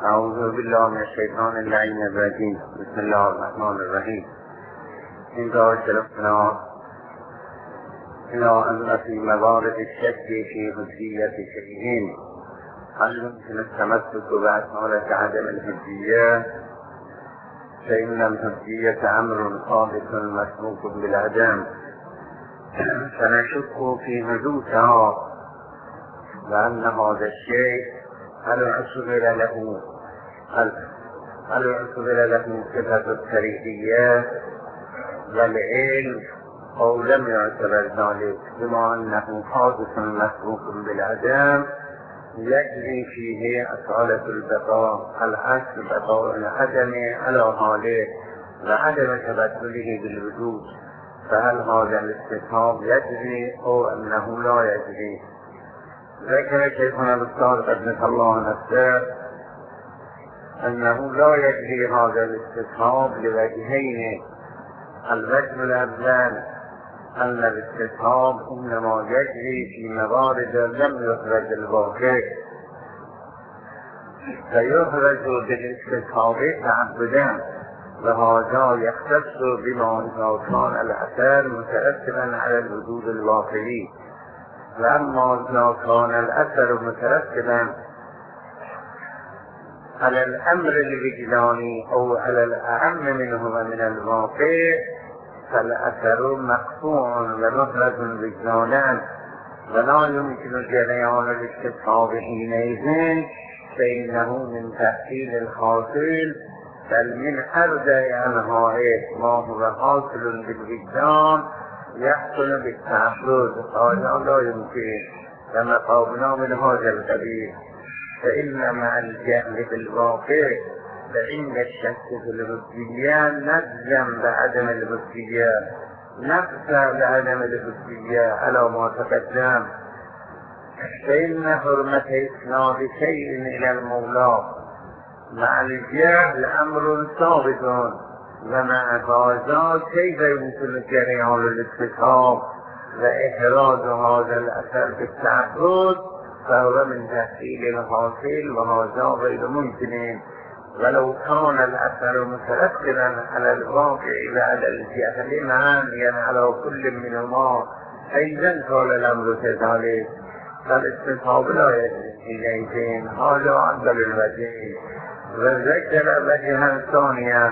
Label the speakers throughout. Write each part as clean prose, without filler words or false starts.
Speaker 1: اعوذ بالله من الشیطان اللعین الرجیم. بسم الله الرحمن الرحیم. اینجا شرفنا الى ان في موارد الشك في حجیت شیئین هل يمكن التمسك بأسئلة عدم الحجية؟ فإن الحجية أمر ثابت مسبوق بالعدم، فنشك في حدوثها وأن هذا الشيء هل اعتبر له صفة التريدية والعلم أو لم يعتبر ذلك، بما أنه حادث مسبوق بالعدم يجري فيه أصالة البقاء، الأصل بقاء العدم على حاله وعدم تبدله بالوجود، فهل هذا الاستثناء يجري أو أنه لا يجري؟ ذكر شيخنا الأستاذ قدس الله نفسه أنه لا يجري هذا الاستثناء لوجهين. الوجه الأول أن الاستثناء إنما يجري في موارد لم يخرج الواقع، فيخرج بالاستثناء تعبدا، وهذا يختص بما إذا كان الأثر مترتبا على الوجود الواقعي، وأما إذا كان الأثر مترتبا على الأمر الوجداني أو على الأهم منهما من الواقع فالأثر مقطوع ومخرج وجدانا، ولا يمكن جريان الاستثناء حينئذ، فإنه من تحصيل الحاصل بل من أرجع أنواعه ما هو حاصل بالوجدان يحصل بالتعرض، هذا لا يمكن كما قابلنا من هذا القبيل. فإن مع الجهل بالواقع فإن الشك في الحجية نجزم بعدم الحجية، نقطع بعدم الحجية على ما تقدم. فإن حرمة إسناد شيء إلى المولى مع الجهل أمر ثابت، ومع هذا كيف يمكن جريان الاستثناء وإحراز هذا الأثر بالتعبد، فهو من تحصيل الحاصل وهذا غير ممكن، ولو كان الأثر مترتبا على الواقع وعلى الجهل معانيا على كل منهما أيضا كان الأمر كذلك، فالاستثناء لا يجري حينئذ. هذا أفضل الوجهين. وذكر وجها ثانيا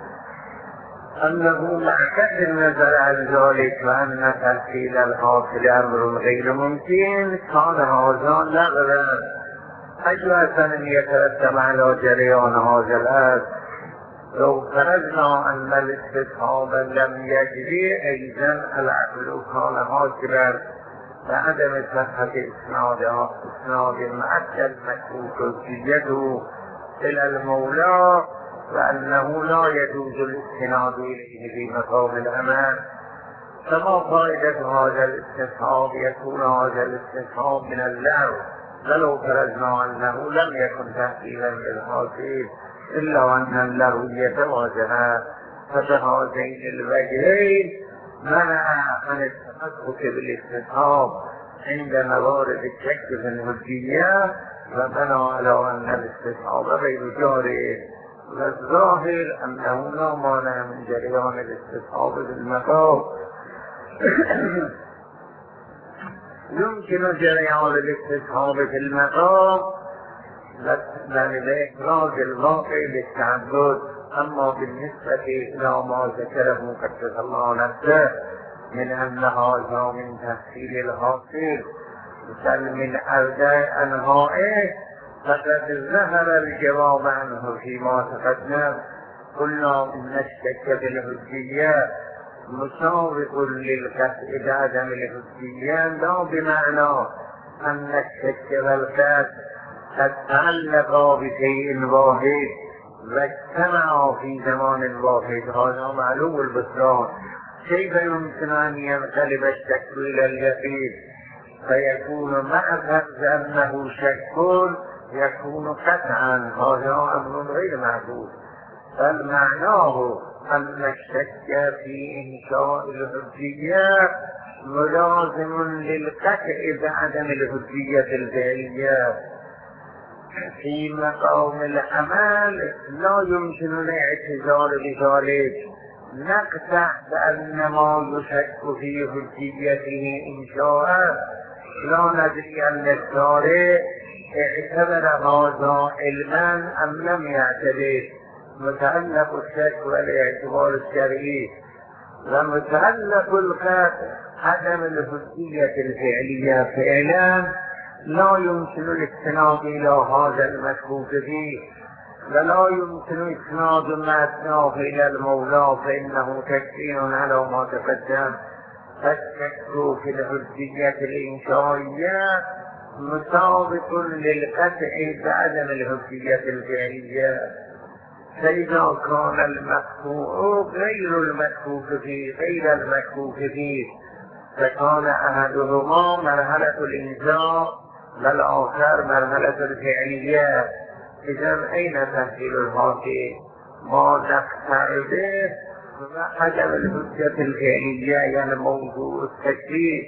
Speaker 1: أنه مع كف النظر عن ذلك وأن تحصيل الحاصل أمر غير ممكن كان هذا نغرا أجوة يترتب على جريان هذا الأمر. لو فرضنا أن الاستثناء لم يجري أيضا العقل كان حاصلا بعدم صحة إسناد مؤكد مشكوك حجيته إلى المولى، وأنه لا يجوز الاستناد إليه في مقام الأمان. فما فائدة هذا الاستثناء؟ يكون هذا الاستثناء من اللغو، ولو فرضنا أنه لم يكن تحصيلا للحاصل إلا أن اللغوية واجهة، فبهذين الوجهين منع عن التمسك بالاستثناء عند موارد الشك في الحجية، وبنى على أن الاستثناء غير جاري. والظاهر أنه لا مانع من جريان الاستثناء بالمقام. يمكن جريان الاستثناء في المقام لإخراج الواقع بالتعبد، أما بالنسبة إلى ما ذكره قدس الله نفسه من أن هذا من تحصيل الحاصل بل من أرجاء أنواعه فقد ظهر الجواب عنه فيما تقدم. قلنا إن الشك في الحجية مساوق للقطع بعدم الحجية، لا بمعنى أن الشك والقطع قد تعلقا بشيء واحد واجتمعا في زمان واحد، هذا معلوم البطلان. كيف يمكن أن ينقلب الشك إلى اليقين فيكون مع فرض أنه شك يكون قطعا؟ هذا أمر غير معقول. بل معناه أن الشك في إنشاء الحجية ملازم للقطع بعدم الحجية الفعلية، في مقام العمل لا يمكن الاعتذار بذلك، نقطع بأن ما يشك في حجيته إن شاء، لا ندري أن الشارع اعتبر هذا علما أم لم يعتبر، متعلق الشك والاعتبار الشرعي، ومتعلق القطع عدم الحجية الفعلية فعلا لا يمكن الاستناد إلى هذا المشكوك فيه، ولا يمكن إسناد متناه إلى المولى فإنه تكفير على ما تقدم. فالشك في الحجية الإنشائية مسابق للقطع بعدم الحجية الفعلية، فإذا كان المقطوع غير المشكوك فيه غير المشكوك فيه فكان أحدهما مرحلة الإنشاء والآخر مرحلة الفعلية، إذن أين تحصيل الحاصل؟ ما نقطع به وعدم الحجة الفعلية يعني موضوع التكليف،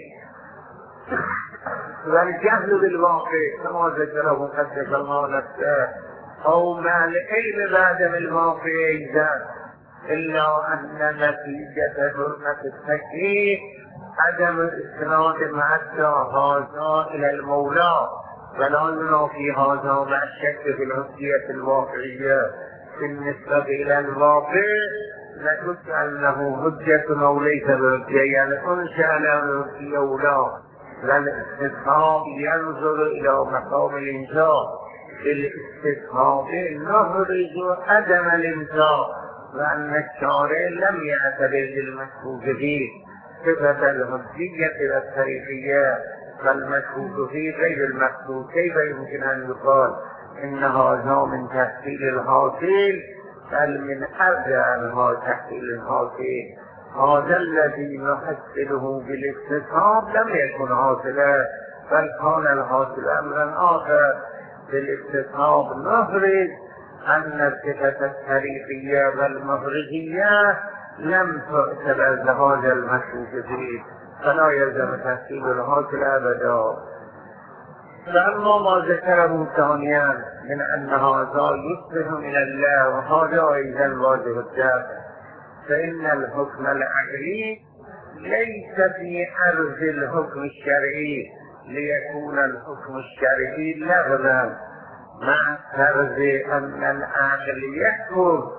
Speaker 1: والجهل بالواقع كما ذكره قدس الله نفسه، أو مع العلم بعدم الواقع أيضا، إلا أن نتيجة حرمة التكليف عدم الاستناد مع هذا إلى المولى، ولا ينافي هذا مع الشك في الحجية الواقعية. بالنسبة إلى الواقع نقول أنه حجة أو ليس بحجة، يعني أنشأ له حجية أو لا، والاستفهام ينظر إلى مقام الإنشاء، بالاستفهام نخرج عدم الإنشاء، وأن الشارع لم يعتبر بالمشكوك فيه صفة الحجية والطريقية، فالمشكوك فيه غير المشكوك. كيف يمكن أن يقال إن هذا من تحصيل الحاصل، بل من أرجع تحصيل الحاصل؟ هذا الذي نحصله بالاستفهام لم يكن حاصلا، بل كان الحاصل أمرا آخر. بالاستفهام نخرج أن الصفة الطريقية والمخرجية لم تعتبر لهذا المشكوك فيه، فلا يلزم تحصيل الحاصل أبدا. فأما ما ذكره ثانيا من أن هذا يصبح من الله وهذا أيضا واجب الدافع، فإن الحكم العقلي ليس في عرض الحكم الشرعي ليكون الحكم الشرعي لغوا، مع فرض أن العقل يحكم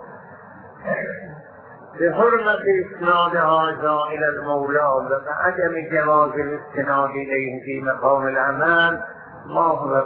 Speaker 1: بحرمة إسناد هذا إلى المولى وعدم جواز الاستناد إليه في مقام العمل. ما هو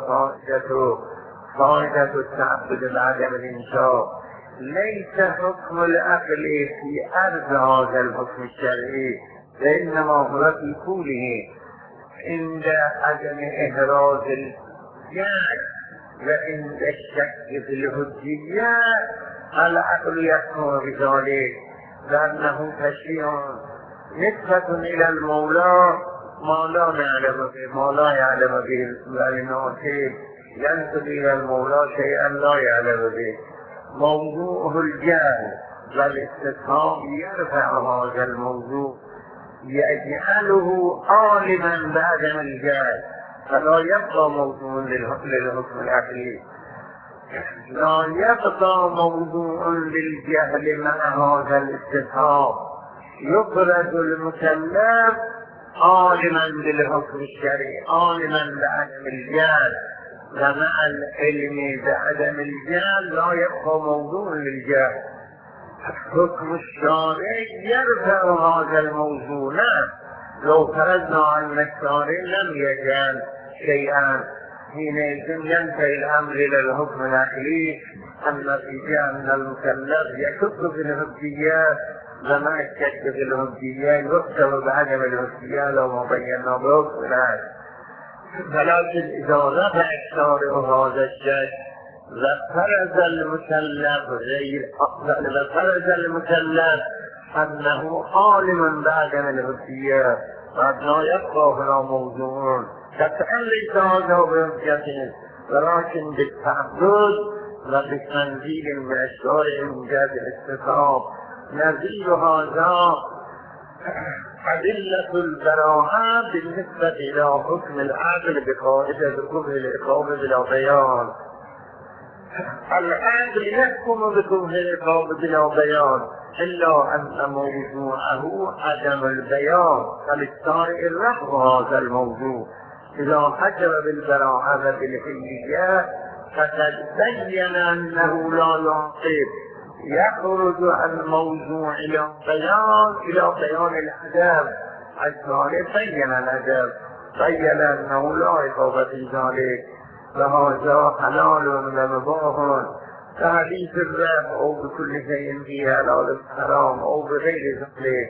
Speaker 1: فائدة التعبد بعدم الإنشاء؟ ليس حكم العقل في أرض هذا الحكم الشرعي، وإنما هو في طوله عند عدم إحراز الجهل وعند الشك في الحجية. العقل يحكم بذلك لأنه تشريع نسبة إلى المولى ما لا نعلم به، ما لا يعلم به الناطق ينسب إلى المولى شيئا لا يعلم به. موضوعه الجهل، والاستفهام يرفع هذا الموضوع يجعله عالما بعدم الجهل، فلا يبقى موضوع للحكم العقلي، لا يبقى موضوع للجهل مع هذا الاستفهام. يخرج المكلف عالما بالحكم الشرعي، عالما بعدم الجهل، ومع العلم بعدم الجهل لا يبقى موضوع للجهل. حكم الشارع يرفع هذا الموضوع. لو فرضنا أن الشارع لم يجعل شيئا حينئذ ينتهي الأمر إلى الحكم العقلي النتيجة أن المكلف يشك في الحجية، ومع الشك في الحجية يكتب بعدم الحجية لو ما بينا بحكم العقل. ولكن إذا رفع الشارع هذا الشك وفرض المكلف أنه عالم بعدم الحجية، قد لا يبقى هنا موضوع كتعلق هذا بحجته، ولكن بالتعبد وبتنزيل من الشارع من جهة الاستفهام. نزيل هذا أدلة البراءة بالنسبة إلى حكم العقل بقاعدة كفر العقاب بلا بيان، العقل يحكم بكونه العقاب بلا بيان إلا أن موضوعه عدم البيان، فللشارع رفض هذا الموضوع. إذا حكم بالبراءة بالحلية فقد بين أنه لا يعقب، يخرج عن موضوع إلى بيان العدم. الشارع بين العدم، بين أنه لا عقاب في ذلك، فهذا حلال ومباح كحديث الرب أو بكل شيء فيه حلال حرام أو بغير ذلك.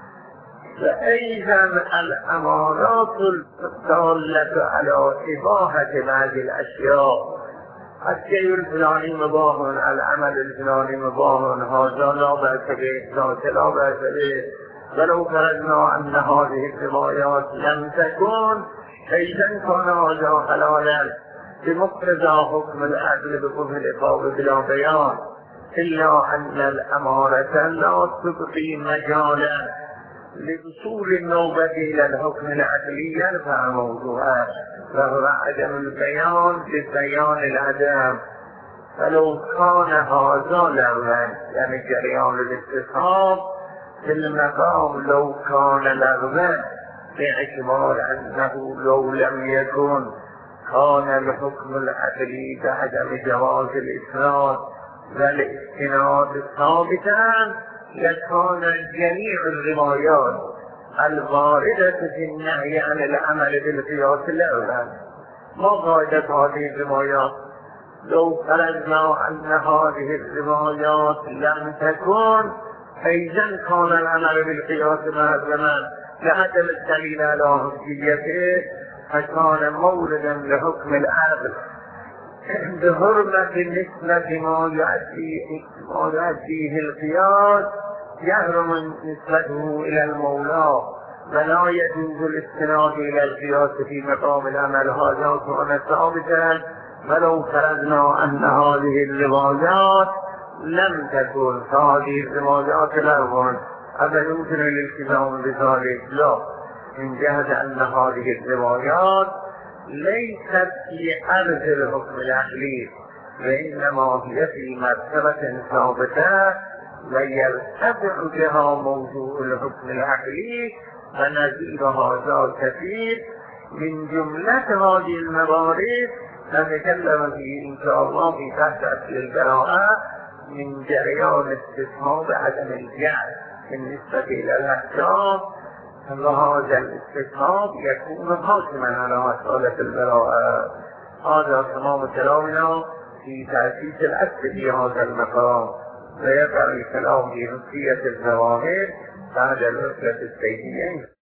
Speaker 1: فأيضا الأمارات الدالة على إباحة بعض الأشياء، الشيء الفلاني مباح، العمل الفلاني مباح، هذا لا بأس به، ذاك لا بأس به. ولو فرضنا أن هذه الروايات لم تكن أيضا كان هذا حلالا بمقتضى حكم العدل بكفر العقاب بلا بيان، إلا أن الأمارة لا تبقي مجالا لوصول النوبة إلى الحكم العدلي يرفع موضوعه، وهو عدم البيان ببيان العدم. فلو كان هذا لغوا، يعني جريان الاستصحاب في المقام لو كان لغوا باعتبار أنه لو لم يكن كان الحكم العدلي بعدم جواز الإسناد والاستناد ثابتا، لكان جميع الروايات الواردة في النهي عن العمل بالقياس الأول. ما فائدة هذه الروايات؟ لو فرضنا أن هذه الروايات لم تكن أيضا كان العمل بالقياس ملزما لعدم الدليل على حجيته، فكان موردا لحكم العدل بحرمة نسبة ما يؤديه القياس يحرم نسبته إلى المولى، ولا يجوز الاستناد إلى القياس في مقام العمل. هذا كان ثابتا. ولو فرضنا أن هذه الروايات لم تكن، هذه الروايات لغوا، هذا يمكن الالتزام بذلك؟ لا، من جهة أن هذه الروايات ليست في عرض الحكم العقلي، وإنما هي في مرتبة ثابتة ويرتفع بها موضوع الحكم العقلي، ونظير هذا كثير من جملة هذه الموارد نتكلم فيه إن شاء الله في تحت أصل البراءة من جريان استصحاب عدم الجهل بالنسبة إلى الأحكام، وهذا الاستصحاب يكون حاكما على مسألة البراءة. هذا تمام كلامنا في تأسيس الأصل في هذا المقام، ويقع الكلام في نصية الظواهر بعد الوصلة السيدية.